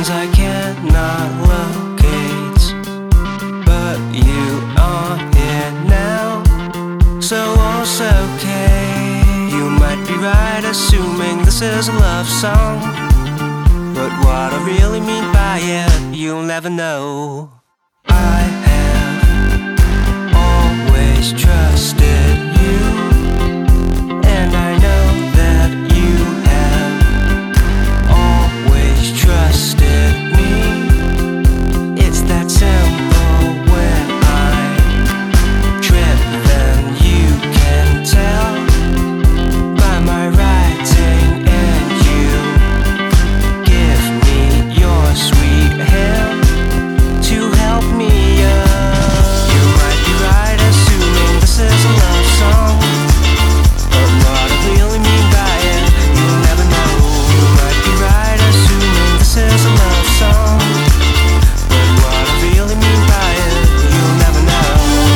things I cannot locate, but you are here now, so all's okay. You might be right assuming this is a love song, but what I really mean by it, you'll never know. I have always trusted you, and I know that you have always trusted me. It's that simple. When I trip, then you can tell by my writing, and you give me your sweet hand to help me up. You might be right assuming this is a love song, but what I really mean by it, you'll never know. You might be right assuming this is a love song, but what I really mean by it, you'll never know.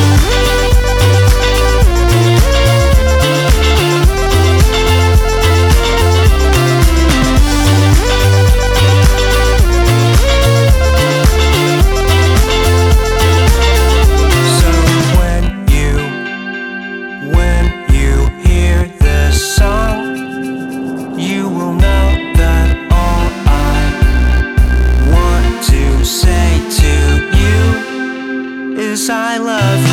So when you hear this song, you will know that all I want to say to you is I love